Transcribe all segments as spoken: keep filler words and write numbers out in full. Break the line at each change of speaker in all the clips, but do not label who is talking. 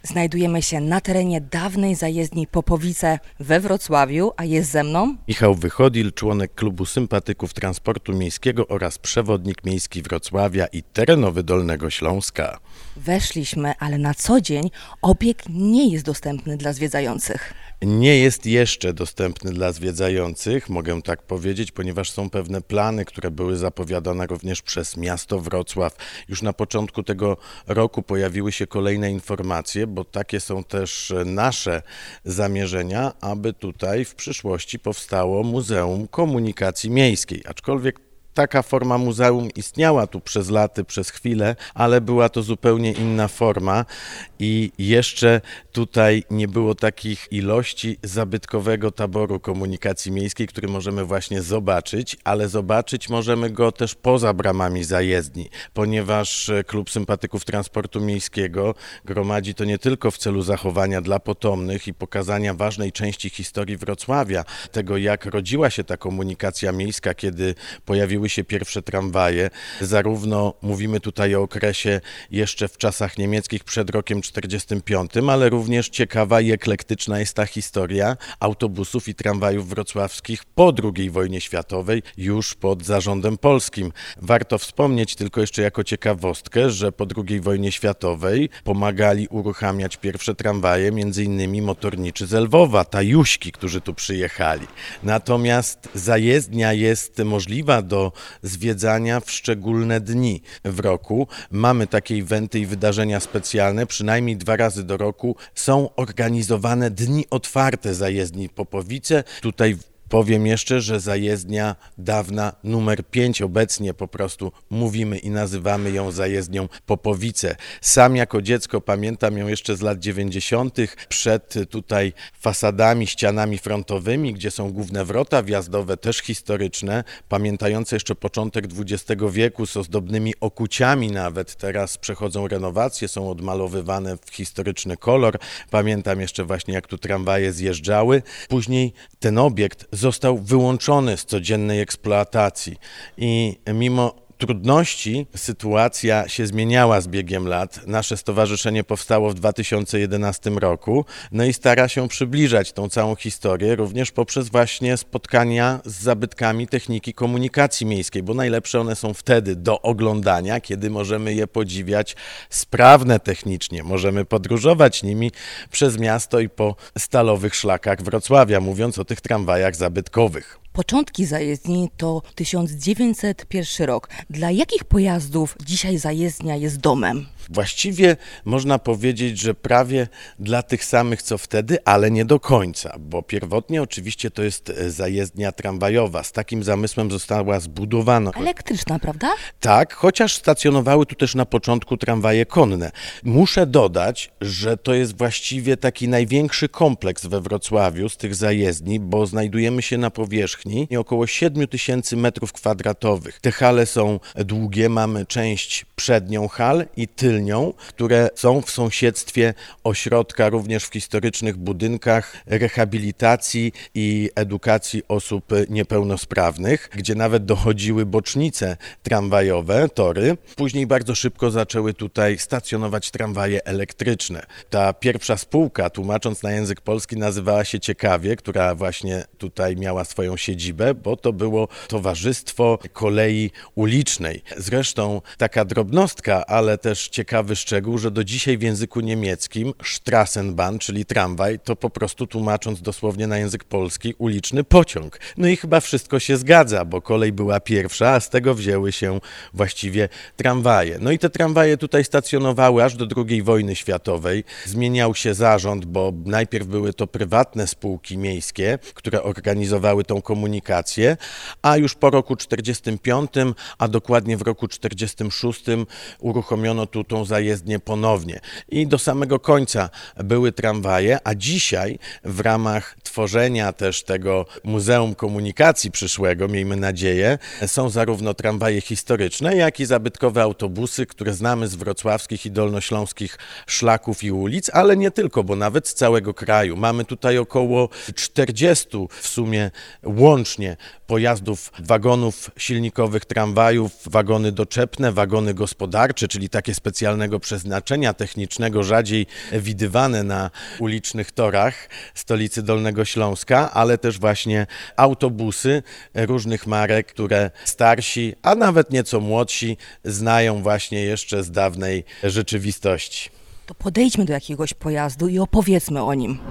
Znajdujemy się na terenie dawnej zajezdni Popowice we Wrocławiu, a jest ze mną
Michał Wychodil, członek Klubu Sympatyków Transportu Miejskiego oraz przewodnik miejski Wrocławia i terenowy Dolnego Śląska.
Weszliśmy, ale na co dzień obiekt nie jest dostępny dla zwiedzających.
Nie jest jeszcze dostępny dla zwiedzających, mogę tak powiedzieć, ponieważ są pewne plany, które były zapowiadane również przez miasto Wrocław. Już na początku tego roku pojawiły się kolejne informacje, bo takie są też nasze zamierzenia, aby tutaj w przyszłości powstało Muzeum Komunikacji Miejskiej, aczkolwiek taka forma muzeum istniała tu przez lata, przez chwilę, ale była to zupełnie inna forma i jeszcze tutaj nie było takich ilości zabytkowego taboru komunikacji miejskiej, który możemy właśnie zobaczyć, ale zobaczyć możemy go też poza bramami zajezdni, ponieważ Klub Sympatyków Transportu Miejskiego gromadzi to nie tylko w celu zachowania dla potomnych i pokazania ważnej części historii Wrocławia, tego jak rodziła się ta komunikacja miejska, kiedy pojawiły się pierwsze tramwaje. Zarówno mówimy tutaj o okresie jeszcze w czasach niemieckich przed rokiem czterdziestym piątym, ale również ciekawa i eklektyczna jest ta historia autobusów i tramwajów wrocławskich po drugiej wojnie światowej, już pod zarządem polskim. Warto wspomnieć tylko jeszcze jako ciekawostkę, że po drugiej wojnie światowej pomagali uruchamiać pierwsze tramwaje między innymi motorniczy z Lwowa, tajuśki, którzy tu przyjechali. Natomiast zajezdnia jest możliwa do zwiedzania w szczególne dni w roku. Mamy takie eventy i wydarzenia specjalne, przynajmniej dwa razy do roku są organizowane dni otwarte zajezdni Popowice. Tutaj powiem jeszcze, że zajezdnia dawna numer pięć, obecnie po prostu mówimy i nazywamy ją zajezdnią Popowice. Sam jako dziecko pamiętam ją jeszcze z lat dziewięćdziesiątych przed tutaj fasadami, ścianami frontowymi, gdzie są główne wrota wjazdowe, też historyczne, pamiętające jeszcze początek dwudziestego wieku z ozdobnymi okuciami nawet. Teraz przechodzą renowacje, są odmalowywane w historyczny kolor. Pamiętam jeszcze właśnie, jak tu tramwaje zjeżdżały. Później ten obiekt został wyłączony z codziennej eksploatacji i mimo trudności sytuacja się zmieniała z biegiem lat. Nasze stowarzyszenie powstało w dwa tysiące jedenastym roku, no i stara się przybliżać tą całą historię również poprzez właśnie spotkania z zabytkami techniki komunikacji miejskiej, bo najlepsze one są wtedy do oglądania, kiedy możemy je podziwiać sprawne technicznie, możemy podróżować nimi przez miasto i po stalowych szlakach Wrocławia, mówiąc o tych tramwajach zabytkowych.
Początki zajezdni to tysiąc dziewięćset pierwszy rok. Dla jakich pojazdów dzisiaj zajezdnia jest domem?
Właściwie można powiedzieć, że prawie dla tych samych co wtedy, ale nie do końca, bo pierwotnie oczywiście to jest zajezdnia tramwajowa. Z takim zamysłem została zbudowana.
Elektryczna, prawda?
Tak, chociaż stacjonowały tu też na początku tramwaje konne. Muszę dodać, że to jest właściwie taki największy kompleks we Wrocławiu z tych zajezdni, bo znajdujemy się na powierzchni około siedem tysięcy metrów kwadratowych. Te hale są długie, mamy część przednią hal i tylnią, które są w sąsiedztwie ośrodka również w historycznych budynkach rehabilitacji i edukacji osób niepełnosprawnych, gdzie nawet dochodziły bocznice tramwajowe, tory. Później bardzo szybko zaczęły tutaj stacjonować tramwaje elektryczne. Ta pierwsza spółka, tłumacząc na język polski, nazywała się Ciekawie, która właśnie tutaj miała swoją siedzibę, bo to było Towarzystwo Kolei Ulicznej. Zresztą taka drobnostka, ale też ciekawy szczegół, że do dzisiaj w języku niemieckim Straßenbahn, czyli tramwaj, to po prostu tłumacząc dosłownie na język polski uliczny pociąg. No i chyba wszystko się zgadza, bo kolej była pierwsza, a z tego wzięły się właściwie tramwaje. No i te tramwaje tutaj stacjonowały aż do drugiej wojny światowej. Zmieniał się zarząd, bo najpierw były to prywatne spółki miejskie, które organizowały tą komunikację, a już po roku czterdziestym piątym, a dokładnie w roku czterdziestym szóstym uruchomiono tu tą zajezdnię ponownie. I do samego końca były tramwaje, a dzisiaj w ramach tworzenia też tego Muzeum Komunikacji przyszłego, miejmy nadzieję, są zarówno tramwaje historyczne, jak i zabytkowe autobusy, które znamy z wrocławskich i dolnośląskich szlaków i ulic, ale nie tylko, bo nawet z całego kraju. Mamy tutaj około czterdziestu w sumie łąk łącznie pojazdów, wagonów silnikowych, tramwajów, wagony doczepne, wagony gospodarcze, czyli takie specjalnego przeznaczenia technicznego, rzadziej widywane na ulicznych torach stolicy Dolnego Śląska, ale też właśnie autobusy różnych marek, które starsi, a nawet nieco młodsi znają właśnie jeszcze z dawnej rzeczywistości.
To podejdźmy do jakiegoś pojazdu i opowiedzmy o nim.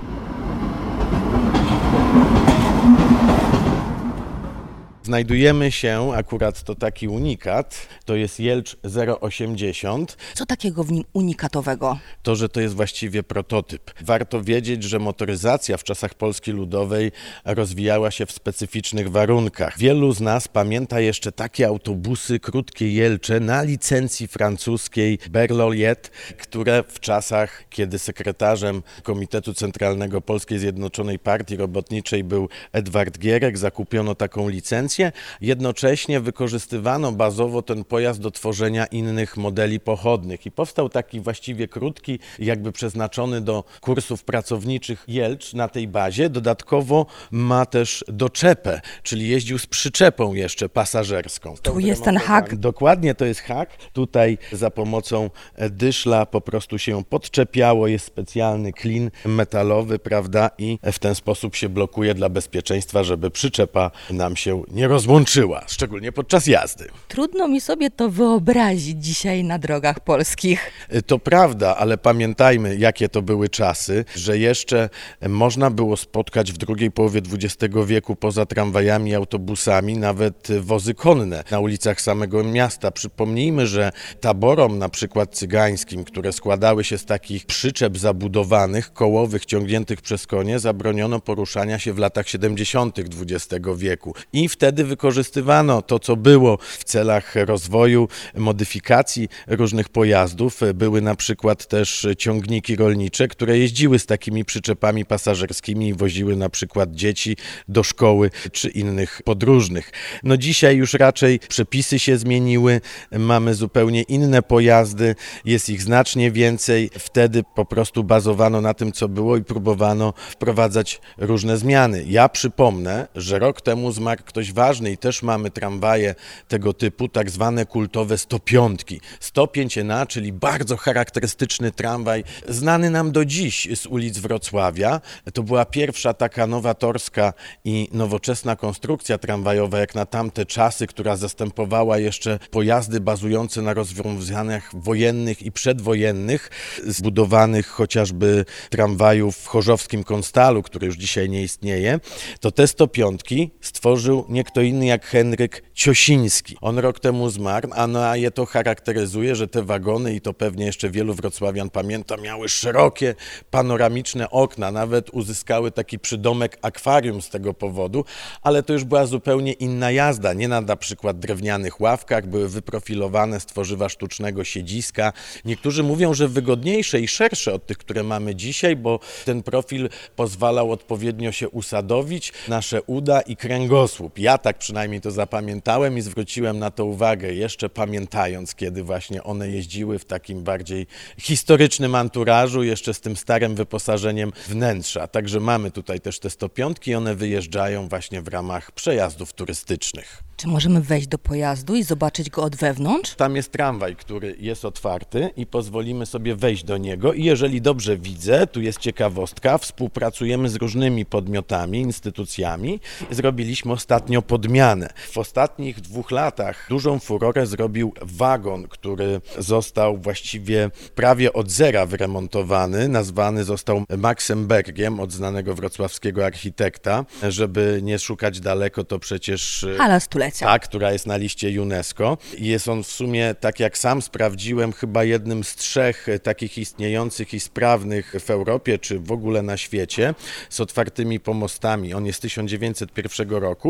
Znajdujemy się, akurat to taki unikat, to jest Jelcz zero osiemdziesiąt.
Co takiego w nim unikatowego?
To, że to jest właściwie prototyp. Warto wiedzieć, że motoryzacja w czasach Polski Ludowej rozwijała się w specyficznych warunkach. Wielu z nas pamięta jeszcze takie autobusy, krótkie Jelcze na licencji francuskiej Berloliet, które w czasach, kiedy sekretarzem Komitetu Centralnego Polskiej Zjednoczonej Partii Robotniczej był Edward Gierek, zakupiono taką licencję. Jednocześnie wykorzystywano bazowo ten pojazd do tworzenia innych modeli pochodnych i powstał taki właściwie krótki, jakby przeznaczony do kursów pracowniczych Jelcz na tej bazie. Dodatkowo ma też doczepę, czyli jeździł z przyczepą jeszcze pasażerską.
Tu jest ten hak.
Dokładnie, to jest hak. Tutaj za pomocą dyszla po prostu się podczepiało, jest specjalny klin metalowy, prawda, i w ten sposób się blokuje dla bezpieczeństwa, żeby przyczepa nam się nie rozłączyła, szczególnie podczas jazdy.
Trudno mi sobie to wyobrazić dzisiaj na drogach polskich.
To prawda, ale pamiętajmy, jakie to były czasy, że jeszcze można było spotkać w drugiej połowie dwudziestego wieku poza tramwajami i autobusami nawet wozy konne na ulicach samego miasta. Przypomnijmy, że taborom na przykład cygańskim, które składały się z takich przyczep zabudowanych, kołowych, ciągniętych przez konie, zabroniono poruszania się w latach siedemdziesiątych dwudziestego wieku. I wtedy wykorzystywano to, co było w celach rozwoju, modyfikacji różnych pojazdów. Były na przykład też ciągniki rolnicze, które jeździły z takimi przyczepami pasażerskimi i woziły na przykład dzieci do szkoły czy innych podróżnych. No dzisiaj już raczej przepisy się zmieniły, mamy zupełnie inne pojazdy, jest ich znacznie więcej. Wtedy po prostu bazowano na tym, co było i próbowano wprowadzać różne zmiany. Ja przypomnę, że rok temu zmarł ktoś ważny i też mamy tramwaje tego typu, tak zwane kultowe sto pięć. sto pięć N A, czyli bardzo charakterystyczny tramwaj, znany nam do dziś z ulic Wrocławia. To była pierwsza taka nowatorska i nowoczesna konstrukcja tramwajowa, jak na tamte czasy, która zastępowała jeszcze pojazdy bazujące na rozwiązaniach wojennych i przedwojennych, zbudowanych chociażby tramwajów w chorzowskim Konstalu, który już dzisiaj nie istnieje. To te sto pięć stworzył nie kto inny jak Henryk Ciosiński. On rok temu zmarł, a na je to charakteryzuje, że te wagony, i to pewnie jeszcze wielu wrocławian pamięta, miały szerokie, panoramiczne okna, nawet uzyskały taki przydomek akwarium z tego powodu, ale to już była zupełnie inna jazda, nie na na przykład drewnianych ławkach, były wyprofilowane z tworzywa sztucznego siedziska. Niektórzy mówią, że wygodniejsze i szersze od tych, które mamy dzisiaj, bo ten profil pozwalał odpowiednio się usadowić, nasze uda i kręgosłup. Ja tak przynajmniej to zapamiętałem i zwróciłem na to uwagę, jeszcze pamiętając, kiedy właśnie one jeździły w takim bardziej historycznym anturażu, jeszcze z tym starym wyposażeniem wnętrza. Także mamy tutaj też te sto pięć i one wyjeżdżają właśnie w ramach przejazdów turystycznych.
Czy możemy wejść do pojazdu i zobaczyć go od wewnątrz?
Tam jest tramwaj, który jest otwarty i pozwolimy sobie wejść do niego i jeżeli dobrze widzę, tu jest ciekawostka, współpracujemy z różnymi podmiotami, instytucjami. Zrobiliśmy ostatnio podmianę. W ostatnich dwóch latach dużą furorę zrobił wagon, który został właściwie prawie od zera wyremontowany. Nazwany został Maxenbergiem od znanego wrocławskiego architekta. Żeby nie szukać daleko, to przecież
Hala stulecia.
Tak, która jest na liście UNESCO. Jest on w sumie, tak jak sam sprawdziłem, chyba jednym z trzech takich istniejących i sprawnych w Europie, czy w ogóle na świecie, z otwartymi pomostami. On jest z tysiąc dziewięćset pierwszego roku.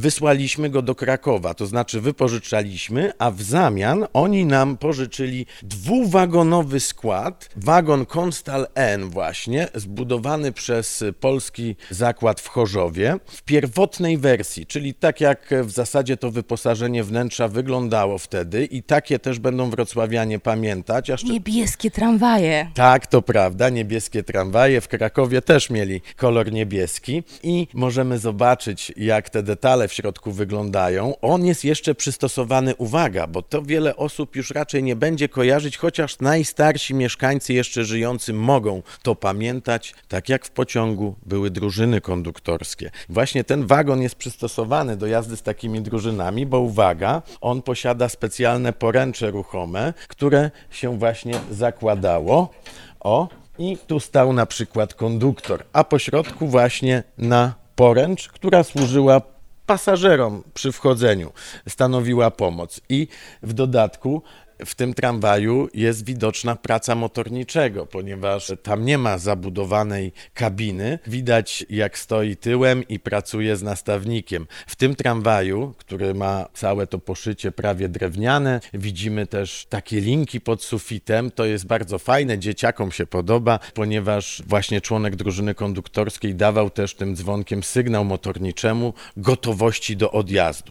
wysłaliśmy go do Krakowa, to znaczy wypożyczaliśmy, a w zamian oni nam pożyczyli dwuwagonowy skład, wagon Konstal N właśnie, zbudowany przez Polski Zakład w Chorzowie w pierwotnej wersji, czyli tak jak w zasadzie to wyposażenie wnętrza wyglądało wtedy i takie też będą wrocławianie pamiętać. Jeszcze...
Niebieskie tramwaje.
Tak, to prawda, niebieskie tramwaje. W Krakowie też mieli kolor niebieski i możemy zobaczyć, jak te detale w środku wyglądają. On jest jeszcze przystosowany, uwaga, bo to wiele osób już raczej nie będzie kojarzyć, chociaż najstarsi mieszkańcy jeszcze żyjący mogą to pamiętać, tak jak w pociągu były drużyny konduktorskie. Właśnie ten wagon jest przystosowany do jazdy z takimi drużynami, bo uwaga, on posiada specjalne poręcze ruchome, które się właśnie zakładało. O, i tu stał na przykład konduktor, a po środku właśnie na poręcz, która służyła pasażerom przy wchodzeniu, stanowiła pomoc. I w dodatku w tym tramwaju jest widoczna praca motorniczego, ponieważ tam nie ma zabudowanej kabiny. Widać, jak stoi tyłem i pracuje z nastawnikiem. W tym tramwaju, który ma całe to poszycie prawie drewniane, widzimy też takie linki pod sufitem. To jest bardzo fajne, dzieciakom się podoba, ponieważ właśnie członek drużyny konduktorskiej dawał też tym dzwonkiem sygnał motorniczemu gotowości do odjazdu.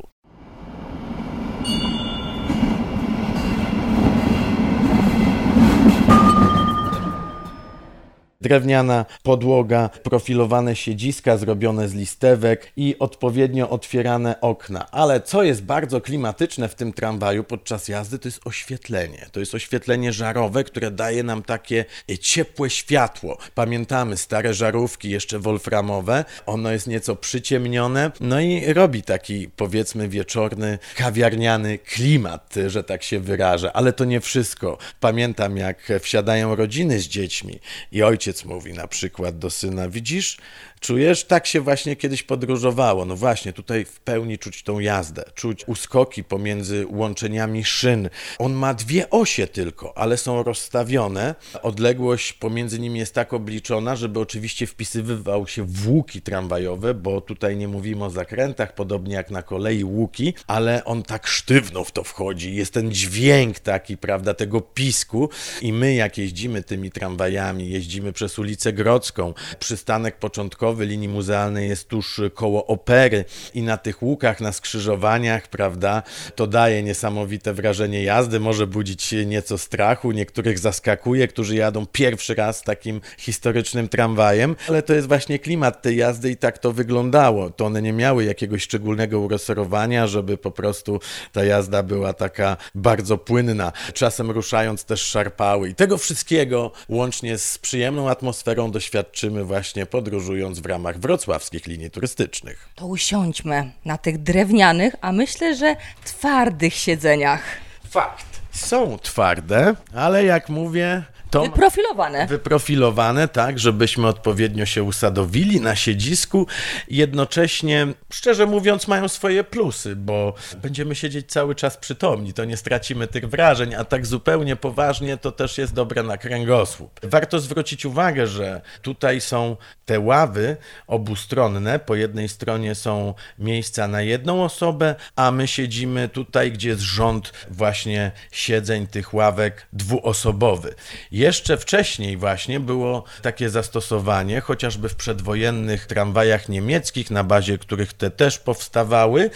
Drewniana podłoga, profilowane siedziska zrobione z listewek i odpowiednio otwierane okna. Ale co jest bardzo klimatyczne w tym tramwaju podczas jazdy, to jest oświetlenie. To jest oświetlenie żarowe, które daje nam takie ciepłe światło. Pamiętamy stare żarówki, jeszcze wolframowe. Ono jest nieco przyciemnione, no i robi taki, powiedzmy, wieczorny, kawiarniany klimat, że tak się wyrażę. Ale to nie wszystko. Pamiętam, jak wsiadają rodziny z dziećmi i ojciec mówi na przykład do syna: widzisz, czujesz, tak się właśnie kiedyś podróżowało. No właśnie, tutaj w pełni czuć tą jazdę, czuć uskoki pomiędzy łączeniami szyn. On ma dwie osie tylko, ale są rozstawione. Odległość pomiędzy nimi jest tak obliczona, żeby oczywiście wpisywywał się w łuki tramwajowe, bo tutaj nie mówimy o zakrętach, podobnie jak na kolei łuki, ale on tak sztywno w to wchodzi. Jest ten dźwięk taki, prawda, tego pisku i my, jak jeździmy tymi tramwajami, jeździmy przez ulicę Grodzką, przystanek początkowy linii muzealnej jest tuż koło Opery i na tych łukach, na skrzyżowaniach, prawda, to daje niesamowite wrażenie jazdy, może budzić nieco strachu, niektórych zaskakuje, którzy jadą pierwszy raz takim historycznym tramwajem, ale to jest właśnie klimat tej jazdy i tak to wyglądało. To one nie miały jakiegoś szczególnego ureserowania, żeby po prostu ta jazda była taka bardzo płynna. Czasem ruszając też szarpały i tego wszystkiego łącznie z przyjemną atmosferą doświadczymy właśnie podróżując w ramach wrocławskich linii turystycznych.
To usiądźmy na tych drewnianych, a myślę, że twardych siedzeniach.
Fakt. Są twarde, ale jak mówię, to
wyprofilowane.
Wyprofilowane, tak, żebyśmy odpowiednio się usadowili na siedzisku. Jednocześnie, szczerze mówiąc, mają swoje plusy, bo będziemy siedzieć cały czas przytomni, to nie stracimy tych wrażeń, a tak zupełnie poważnie to też jest dobre na kręgosłup. Warto zwrócić uwagę, że tutaj są te ławy obustronne. Po jednej stronie są miejsca na jedną osobę, a my siedzimy tutaj, gdzie jest rząd właśnie siedzeń tych ławek dwuosobowy. Jeszcze wcześniej właśnie było takie zastosowanie, chociażby w przedwojennych tramwajach niemieckich, na bazie których te też powstawały,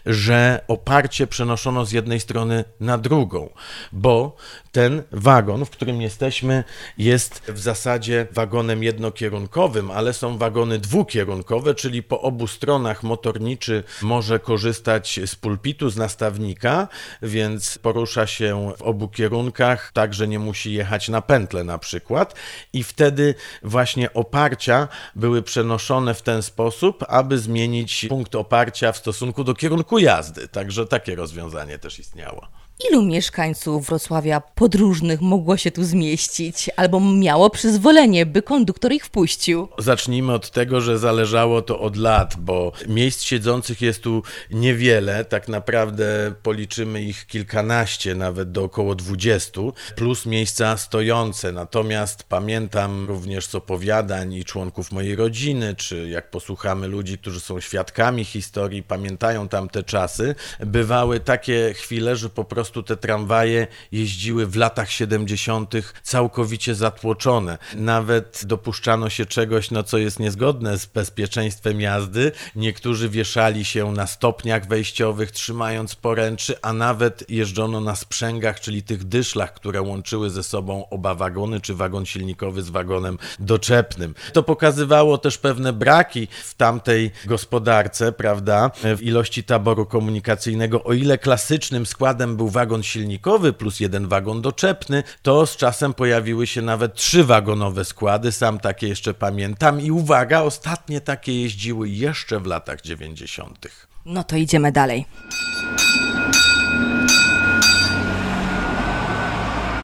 że oparcie przenoszono z jednej strony na drugą, bo ten wagon, w którym jesteśmy, jest w zasadzie wagonem jednokierunkowym, ale są wagony dwukierunkowe, czyli po obu stronach motorniczy może korzystać z pulpitu, z nastawnika, więc porusza się w obu kierunkach, tak że nie musi jechać na pętlę na przykład i wtedy właśnie oparcia były przenoszone w ten sposób, aby zmienić punkt oparcia w stosunku do kierunku jazdy, także takie rozwiązanie też istniało.
Ilu mieszkańców Wrocławia podróżnych mogło się tu zmieścić, albo miało przyzwolenie, by konduktor ich wpuścił?
Zacznijmy od tego, że zależało to od lat, bo miejsc siedzących jest tu niewiele, tak naprawdę policzymy ich kilkanaście, nawet do około dwudziestu, plus miejsca stojące. Natomiast pamiętam również z opowiadań i członków mojej rodziny, czy jak posłuchamy ludzi, którzy są świadkami historii, pamiętają tamte czasy, bywały takie chwile, że po prostu te tramwaje jeździły w latach siedemdziesiątych całkowicie zatłoczone. Nawet dopuszczano się czegoś, no co jest niezgodne z bezpieczeństwem jazdy. Niektórzy wieszali się na stopniach wejściowych, trzymając poręczy, a nawet jeżdżono na sprzęgach, czyli tych dyszlach, które łączyły ze sobą oba wagony, czy wagon silnikowy z wagonem doczepnym. To pokazywało też pewne braki w tamtej gospodarce, prawda, w ilości taboru komunikacyjnego. O ile klasycznym składem był wagon silnikowy plus jeden wagon doczepny, to z czasem pojawiły się nawet trzy wagonowe składy, sam takie jeszcze pamiętam i uwaga, ostatnie takie jeździły jeszcze w latach dziewięćdziesiątych.
No to idziemy dalej.